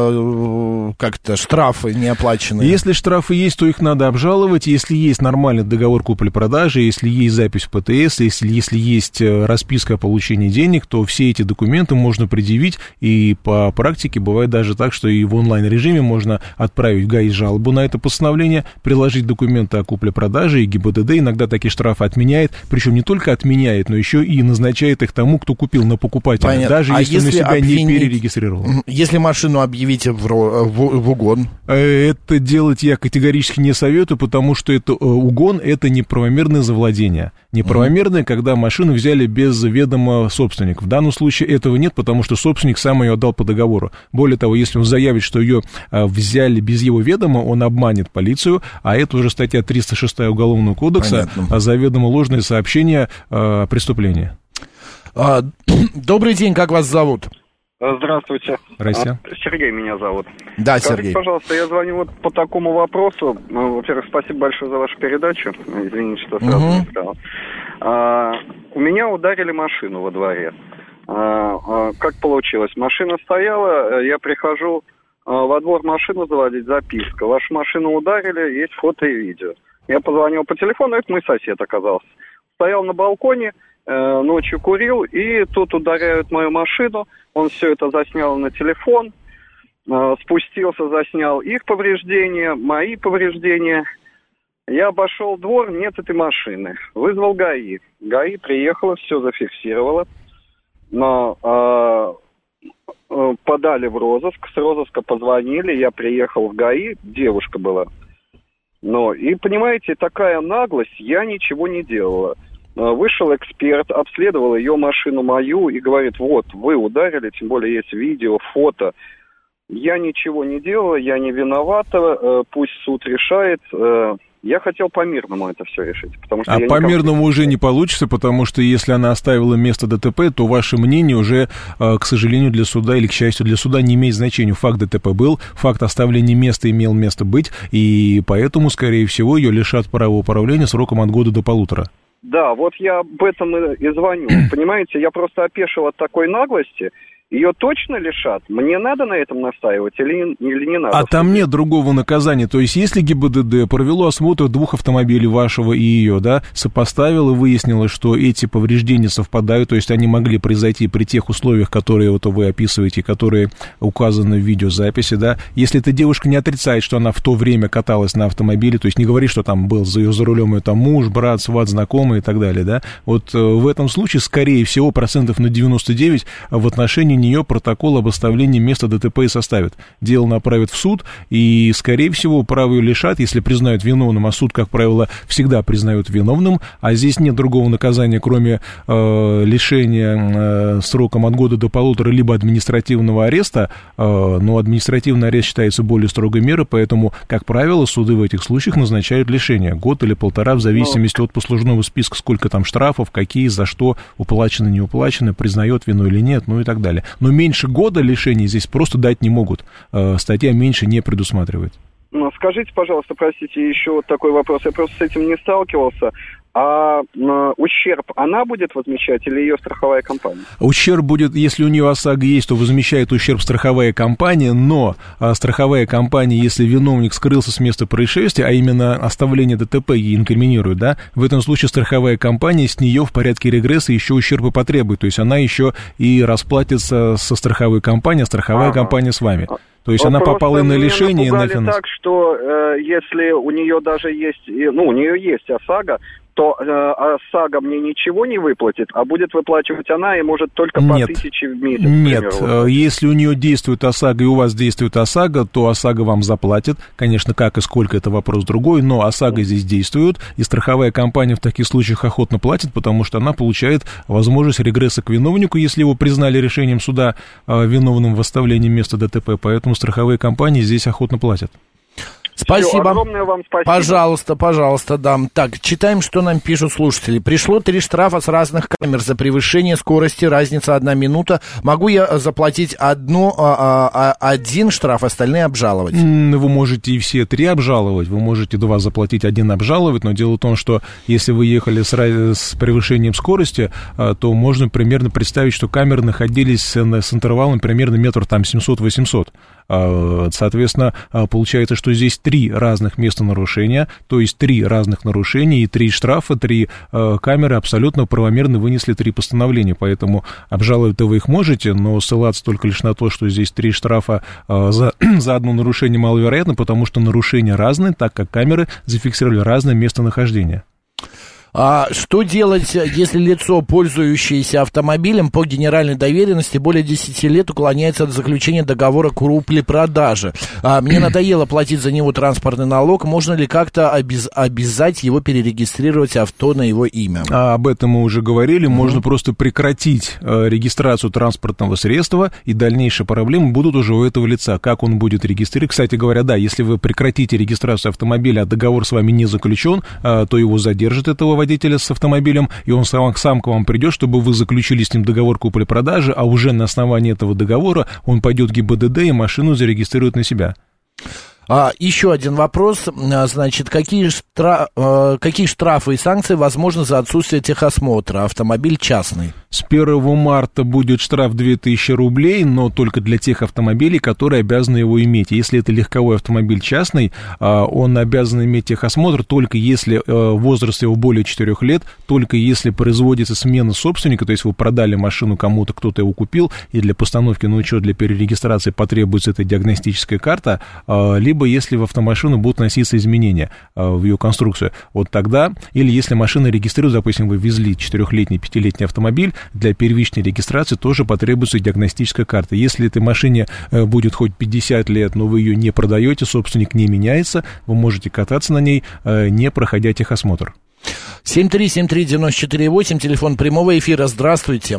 а, как-то штрафы неоплаченные? Если штрафы есть, то их надо обжаловать. Если есть нормальный договор купли-продажи, если есть запись в ПТС, если, если есть расписка о получении денег, то все эти документы можно предъявить, и по практике бывает даже так, что и в онлайн-режиме можно отправить в ГАИ жалобу на это постановление, приложить документы о купле-продаже, и ГИБДД иногда такие штрафы отменяет, причем не только отменяет, но еще и назначает их тому, кто купил на покупателя, Понятно. даже а если, если он себя обвинить, не перерегистрировал. Если машину объявите в, в, в угон? Это делать я категорически не советую, потому что это угон, это неправомерное завладение. Неправомерное, mm-hmm. когда машину взяли без ведома собственника. В данном случае этого нет, потому что собственник сам ее отдал по договору. Более того, если он заявит, что ее взяли без его ведома, он обманет полицию, а это уже статья триста шестая Уголовного кодекса, Понятно. заведомо ложное сообщение о преступлении. А, добрый день, как вас зовут? Здравствуйте. Здрасте. Сергей меня зовут. Да, Скажите, Сергей. пожалуйста, я звоню вот по такому вопросу. Во-первых, спасибо большое за вашу передачу. Извините, что сразу угу. не сказал. А, у меня ударили машину во дворе. А, а, как получилось? Машина стояла, я прихожу а, во двор машину заводить, записка. Вашу машину ударили, есть фото и видео. Я позвонил по телефону, это мой сосед оказался. Стоял на балконе, э, ночью курил, и тут ударяют мою машину. Он все это заснял на телефон, э, спустился, заснял их повреждения, мои повреждения. Я обошел двор, нет этой машины. Вызвал ГАИ. ГАИ приехала, все зафиксировала. Но э, э, подали в розыск, с розыска позвонили, я приехал в ГАИ, девушка была. Но, и, понимаете, такая наглость, я ничего не делала. Вышел эксперт, обследовал ее машину мою и говорит, вот, вы ударили, тем более есть видео, фото. Я ничего не делала, я не виновата, пусть суд решает. Я хотел по-мирному это все решить. Потому что а я по-мирному никак... уже не получится, потому что если она оставила место ДТП, то ваше мнение уже, к сожалению, для суда или, к счастью, для суда не имеет значения. Факт ДТП был, факт оставления места имел место быть, и поэтому, скорее всего, ее лишат права управления сроком от года до полутора. Да, вот я об этом и звоню. Понимаете, я просто опешил от такой наглости. Ее точно лишат? Мне надо на этом настаивать или, или не надо? А там нет другого наказания. То есть, если ГИБДД провело осмотр двух автомобилей, вашего и ее, да, сопоставило и выяснило, что эти повреждения совпадают, то есть они могли произойти при тех условиях, которые вот вы описываете, которые указаны в видеозаписи, да, если эта девушка не отрицает, что она в то время каталась на автомобиле, то есть не говорит, что там был за ее за рулем ее там муж, брат, сват, знакомый и так далее, да, вот в этом случае, скорее всего, процентов на девяносто девять в отношении нее протокол об оставлении места ДТП и составят. Дело направят в суд, и, скорее всего, право ее лишат, если признают виновным, а суд, как правило, всегда признают виновным, а здесь нет другого наказания, кроме э, лишения э, сроком от года до полутора, либо административного ареста, э, но административный арест считается более строгой мерой, поэтому, как правило, суды в этих случаях назначают лишение, год или полтора, в зависимости от послужного списка, сколько там штрафов, какие, за что, уплачены, не уплачены, признает вину или нет, ну и так далее. Но меньше года лишения здесь просто дать не могут. Статья меньше не предусматривает. Ну, скажите, пожалуйста, простите, еще вот такой вопрос. Я просто с этим не сталкивался. А э, ущерб она будет возмещать или ее страховая компания? Ущерб будет, если у нее ОСАГО есть, то возмещает ущерб страховая компания, но а, страховая компания, если виновник скрылся с места происшествия, а именно оставление ДТП ей инкриминирует, да, в этом случае страховая компания с нее в порядке регресса еще ущерб и потребует, то есть она еще и расплатится со страховой компанией, а страховая ага. компания с вами. То есть она попала и на лишение, и на финансы. Так, что э, если у нее даже есть, ну, у нее есть ОСАГО, то э, ОСАГО мне ничего не выплатит, а будет выплачивать она и может только по Нет. тысяче в месяц. Нет, примеру. Если у нее действует ОСАГО и у вас действует ОСАГО, то ОСАГО вам заплатит. Конечно, как и сколько, это вопрос другой, но ОСАГО здесь действует, и страховая компания в таких случаях охотно платит, потому что она получает возможность регресса к виновнику, если его признали решением суда виновным в оставлении места ДТП, поэтому страховые компании здесь охотно платят. Спасибо. Все, огромное вам спасибо. Пожалуйста, пожалуйста, да. Так, читаем, что нам пишут слушатели. Пришло три штрафа с разных камер за превышение скорости, разница одна минута. Могу я заплатить одну, а, а, один штраф, остальные обжаловать? Вы можете и все три обжаловать, вы можете два заплатить, один обжаловать, но дело в том, что если вы ехали с, с превышением скорости, то можно примерно представить, что камеры находились с интервалом примерно метр там семьсот-восемьсот. Соответственно, получается, что здесь три разных места нарушения, то есть три разных нарушения и три штрафа, три камеры абсолютно правомерно вынесли три постановления, поэтому обжаловать-то вы их можете, но ссылаться только лишь на то, что здесь три штрафа за, за одно нарушение маловероятно, потому что нарушения разные, так как камеры зафиксировали разное местонахождение. А что делать, если лицо, пользующееся автомобилем по генеральной доверенности, более десяти лет уклоняется от заключения договора купли-продажи? А, мне надоело платить за него транспортный налог. Можно ли как-то обез... обязать его перерегистрировать авто на его имя? А, об этом мы уже говорили. Mm-hmm. Можно просто прекратить э, регистрацию транспортного средства, и дальнейшие проблемы будут уже у этого лица. Как он будет регистрировать? Кстати говоря, да, если вы прекратите регистрацию автомобиля, а договор с вами не заключен, э, то его задержит этого водителя с автомобилем, и он сам, сам к вам придет, чтобы вы заключили с ним договор купли-продажи, а уже на основании этого договора он пойдет в ГИБДД и машину зарегистрирует на себя. А, еще один вопрос. Значит, какие, штра... какие штрафы и санкции возможны за отсутствие техосмотра? Автомобиль частный. С первого марта будет штраф две тысячи рублей, но только для тех автомобилей, которые обязаны его иметь. Если это легковой автомобиль частный, он обязан иметь техосмотр только если возраст его более четырех лет, только если производится смена собственника, то есть вы продали машину кому-то, кто-то его купил, и для постановки на учет, для перерегистрации потребуется эта диагностическая карта, либо либо если в автомашину будут носиться изменения э, в ее конструкцию, вот тогда, или если машина регистрирует, допустим, вы везли четырехлетний, пятилетний автомобиль, для первичной регистрации тоже потребуется диагностическая карта. Если этой машине э, будет хоть пятьдесят лет, но вы ее не продаете, собственник не меняется, вы можете кататься на ней, э, не проходя техосмотр. семь три семь три девять четыре восемь, телефон прямого эфира, здравствуйте.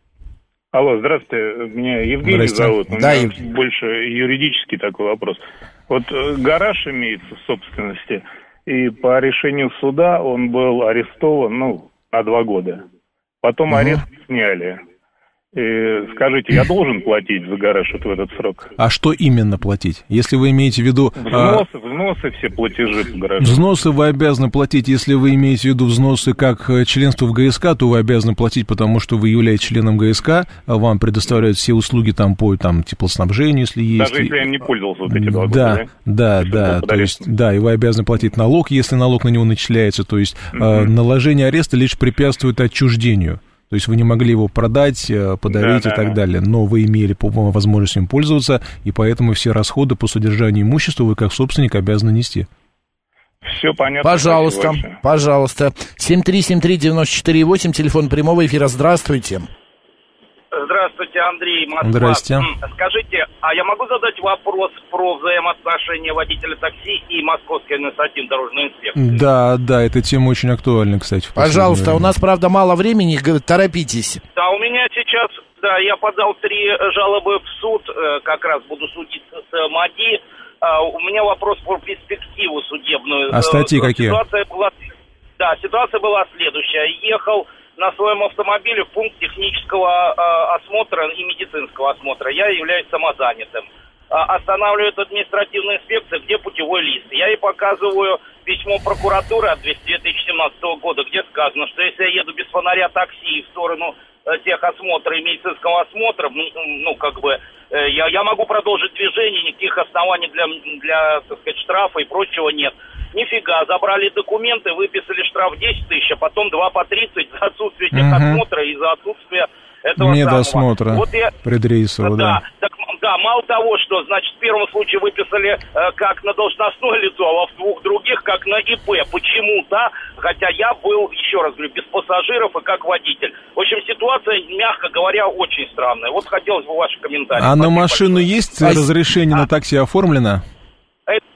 Алло, здравствуйте, меня Евгений зовут, у да, меня Ев... больше юридический такой вопрос. Вот гараж имеется в собственности, и по решению суда он был арестован, ну, на два года. Потом угу. арест сняли. И скажите, я должен платить за гараж вот в этот срок? А что именно платить? Если вы имеете в виду... Взносы, а... взносы, все платежи по гаражу. Взносы вы обязаны платить. Если вы имеете в виду взносы как членство в ГСК, то вы обязаны платить, потому что вы являетесь членом ГСК, вам предоставляют все услуги там по там, теплоснабжению, если есть. Даже если я не пользовался вот эти два года, да? Да, да, да. То есть, да, и вы обязаны платить налог, если налог на него начисляется. То есть mm-hmm. наложение ареста лишь препятствует отчуждению. То есть вы не могли его продать, подарить да, и так да. далее, но вы имели возможность им пользоваться, и поэтому все расходы по содержанию имущества вы как собственник обязаны нести. Все понятно. Пожалуйста, пожалуйста. семь три семь три девять четыре восемь, телефон прямого эфира, здравствуйте. Здравствуйте, Андрей, Москва. Здрасте. Скажите, а я могу задать вопрос про взаимоотношения водителя такси и Московский административный дорожный инспектор? Да, да, эта тема очень актуальна, кстати. Пожалуйста, время. У нас, правда, мало времени, торопитесь. Да, у меня сейчас, да, я подал три жалобы в суд, как раз буду судиться с МАДИ. У меня вопрос про перспективу судебную. А статьи какие? Ситуация была, да, ситуация была следующая. Ехал на своем автомобиле в пункт технического э, осмотра и медицинского осмотра. Я являюсь самозанятым. А, останавливает административная инспекция, где путевой лист. Я ей показываю письмо прокуратуры от две тысячи семнадцатого года, где сказано, что если я еду без фонаря такси в сторону э, техосмотра и медицинского осмотра, ну, как бы, э, я, я могу продолжить движение, никаких оснований для, для, так сказать, штрафа и прочего нет. Нифига, забрали документы, выписали штраф десять тысяч, а потом два по тридцать за отсутствие техосмотра и за отсутствие этого недосмотра самого. Вот я... предрейсового, да. Да, так, да, мало того, что, значит, в первом случае выписали э, как на должностное лицо, а в двух других как на ИП. Почему-то, хотя я был, еще раз говорю, без пассажиров и как водитель. В общем, ситуация, мягко говоря, очень странная. Вот хотелось бы ваши комментарии. А на машину есть разрешение на такси оформлено? Это,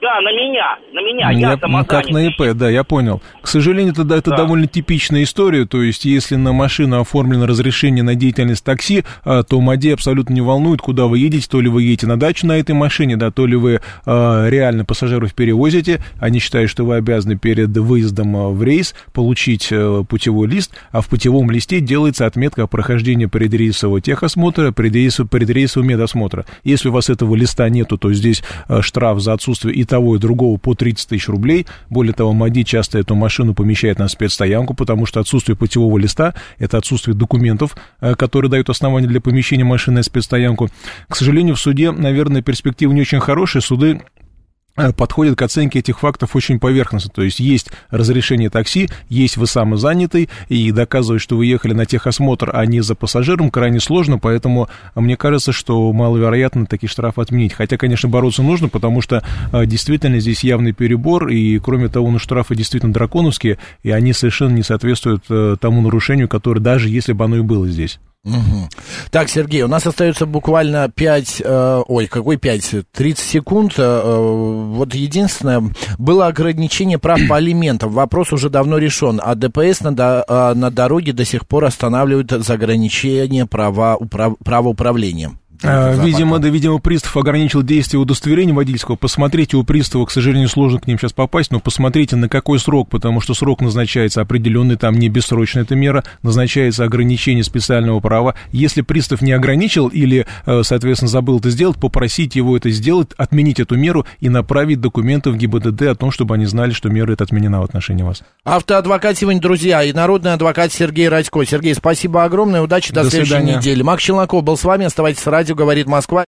Да, на меня, на меня, я, я ну, как на ИП, да, я понял. К сожалению, это, это да. довольно типичная история, то есть, если на машину оформлено разрешение на деятельность такси, то МАДИ абсолютно не волнует, куда вы едете, то ли вы едете на дачу на этой машине, да, то ли вы э, реально пассажиров перевозите, они считают, что вы обязаны перед выездом в рейс получить э, путевой лист, а в путевом листе делается отметка о прохождении предрейсового техосмотра, предрейсового, предрейсового медосмотра. Если у вас этого листа нету, то здесь э, штраф за отсутствие и того, и другого по тридцать тысяч рублей. Более того, МАДИ часто эту машину помещает на спецстоянку, потому что отсутствие путевого листа – это отсутствие документов, которые дают основания для помещения машины на спецстоянку. К сожалению, в суде, наверное, перспективы не очень хорошие. Суды подходят к оценке этих фактов очень поверхностно. То есть есть разрешение такси, есть вы самозанятый, и доказывать, что вы ехали на техосмотр, а не за пассажиром, крайне сложно, поэтому мне кажется, что маловероятно такие штрафы отменить. Хотя, конечно, бороться нужно, потому что действительно здесь явный перебор, и, кроме того, ну, штрафы действительно драконовские, и они совершенно не соответствуют тому нарушению, которое, даже если бы оно и было здесь. Угу. Так, Сергей, у нас остается буквально пять, э, ой, какой пять, тридцать секунд. Э, вот единственное, было ограничение прав по алиментам. Вопрос уже давно решен, а ДПС на, до, э, на дороге до сих пор останавливает за ограничение права, управ, права управления. Видимо, да, видимо, пристав ограничил действие удостоверения водительского. Посмотрите, у пристава, к сожалению, сложно к ним сейчас попасть, но посмотрите, на какой срок, потому что срок назначается определенный, там не бессрочная эта мера, назначается ограничение специального права. Если пристав не ограничил или, соответственно, забыл это сделать, попросите его это сделать, отменить эту меру и направить документы в ГИБДД о том, чтобы они знали, что мера эта отменена в отношении вас. Автоадвокат сегодня, друзья, и народный адвокат Сергей Радько. Сергей, спасибо огромное, удачи, до, до следующей свидания. недели. Макс Челноков был с вами, оставайтесь с радио. Говорит Москва.